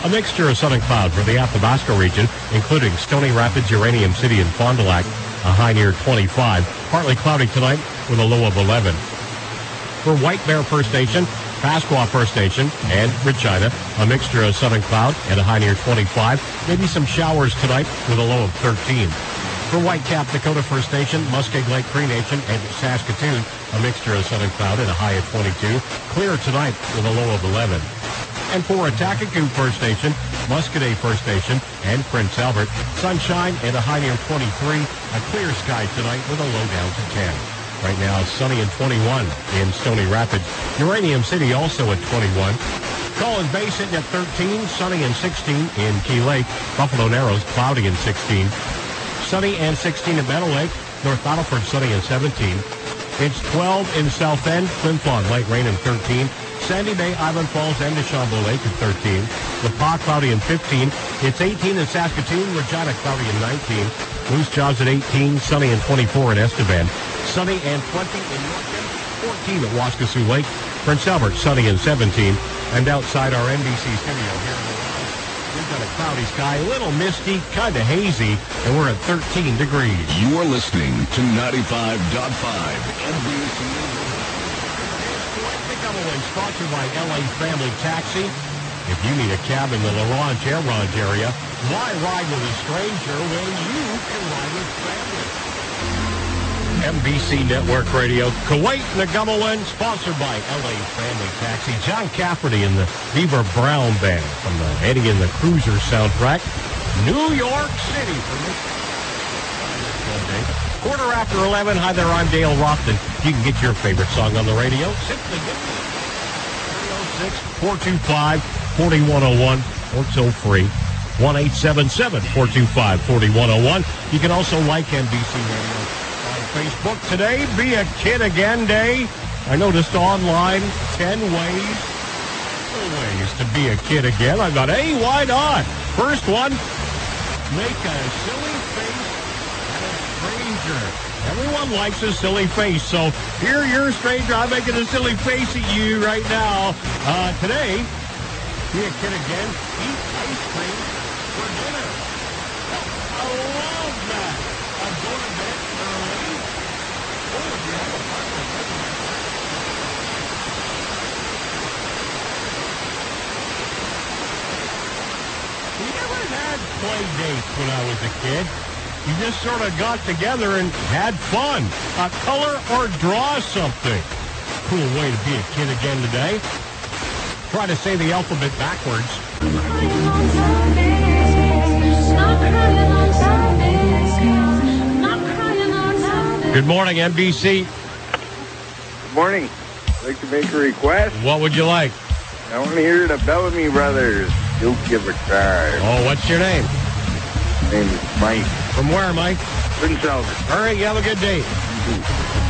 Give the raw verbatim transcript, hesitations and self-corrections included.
A mixture of sun and cloud for the Athabasca region, including Stony Rapids, Uranium City, and Fond du Lac, a high near twenty-five. Partly cloudy tonight with a low of eleven. For White Bear First Nation, Pasqua First Nation, and Regina, a mixture of sun and cloud and a high near twenty-five. Maybe some showers tonight with a low of thirteen. For Whitecap Dakota First Nation, Muskeg Lake Cree Nation, and Saskatoon, a mixture of sun and cloud and a high of twenty-two. Clear tonight with a low of eleven. And for Atakakoo First Nation, Muscadet First Nation, and Prince Albert, sunshine and a high near twenty-three. A clear sky tonight with a low down to ten. Right now, sunny and twenty-one in Stony Rapids. Uranium City also at twenty-one. Collins Bay sitting at thirteen, sunny and sixteen in Key Lake. Buffalo Narrows cloudy and sixteen. Sunny and sixteen in Meadow Lake. North Battleford sunny and seventeen. It's twelve in South End. Flin Flon light rain and thirteen. Sandy Bay, Island Falls, and Deschambault Lake at thirteen. The Pas cloudy and fifteen. It's eighteen in Saskatoon. Regina cloudy and nineteen. Moose Jaws at eighteen. Sunny and twenty-four in Estevan. Sunny and twenty in Yorkton. fourteen at Waskesiu Lake. Prince Albert sunny and seventeen. And outside our N B C studio here in the West, we've got a cloudy sky, a little misty, kind of hazy, and we're at thirteen degrees. You are listening to ninety-five point five N B C. Sponsored by L A Family Taxi. If you need a cab in the La Ronge, Air Ronge area, why ride with a stranger when you can ride with family? M B C Network Radio, Kuwait Nagumawin, sponsored by L A Family Taxi. John Cafferty and the Beaver Brown Band from the Eddie and the Cruiser soundtrack. New York City for me. Quarter after eleven. Hi there, I'm Dale Rothman. You can get your favorite song on the radio. Simply get four two five, four one zero one or toll free one eight seven seven, four two five, four one zero one. You can also like N B C Radio on Facebook. Today, Be a Kid Again Day. I noticed online ten ways, ways to be a kid again. I got, hey, why not? First one, make a silly face at a stranger. Everyone likes a silly face, so here you're a stranger. I'm making a silly face at you right now. Uh, today, be a kid again. Eat ice cream for dinner. I love that. I'm going to bed early. Oh, if you have a partner, we never had play dates when I was a kid. You just sort of got together and had fun. Uh, color or draw something. Cool way to be a kid again today. Try to say the alphabet backwards. Good morning, N B C. Good morning. I'd like to make a request. What would you like? I want to hear the Bellamy Brothers. You'll give a try. Oh, what's your name? My name is Mike. From where, Mike? Prince Albert. All right, you have a good day.